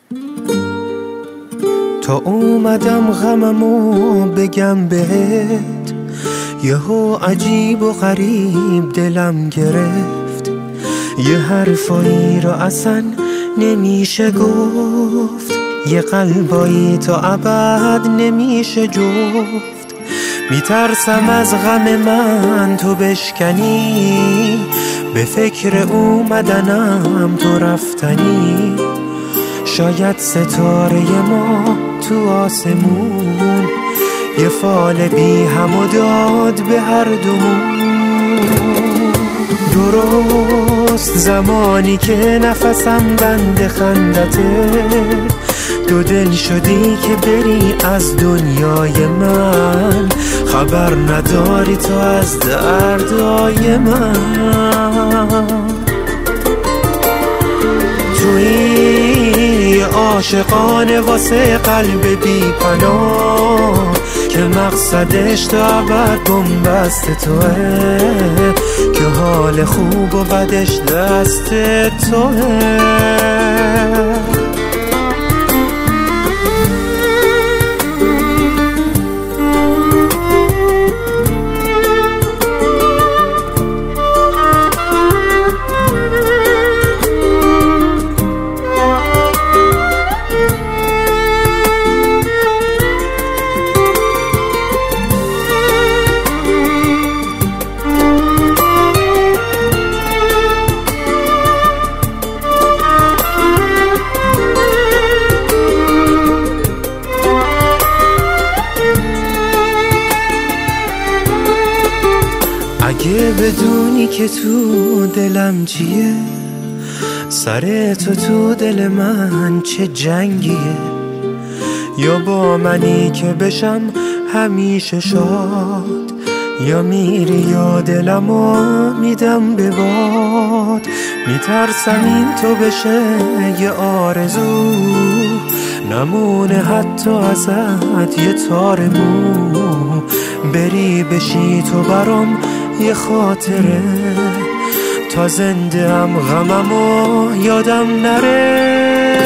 تا اومدم غممو بگم بهت، یهو عجیب و غریب دلم گرفت. یه حرفایی رو اصلا نمیشه گفت، یه قلبایی تا ابد نمیشه جفت. میترسم از غم من تو بشکنی، به فکر اومدنم تو رفتنی. شاید ستاره ما تو آسمون یه فال بی هم و داد به هر دومون. درست زمانی که نفسم بند خندته، دو دل شدی که بری از دنیای من. خبر نداری تو از دردای من. توی عاشقانه واسه قلب بی پناه، که مقصدش تا ابد بن‌بست توه، که حال خوب و بدش دست توه. اگه بدونی که تو دلم چیه، سر تو دل من چه جنگیه. یا با منی که بشم همیشه شاد، یا میری یا دلمو میدم به باد. میترسم این تو بشه یه آرزو، نمونه حتی ازت یه تار مو. بری بشی تو برام یه خاطره، تا زنده هم غممو یادم نره.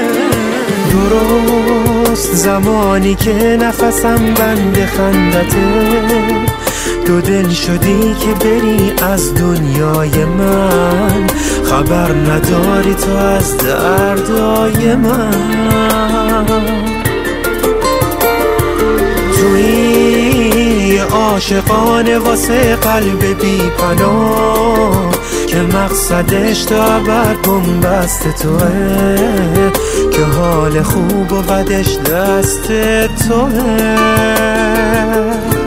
درست زمانی که نفسم بند خندته، دو دل شدی که بری از دنیای من. خبر نداری تو از دردای من. توی عاشقانه واسه قلب بی پناه، که مقصدش تا ابد بن‌بست توه، که حال خوب و بدش دست توه.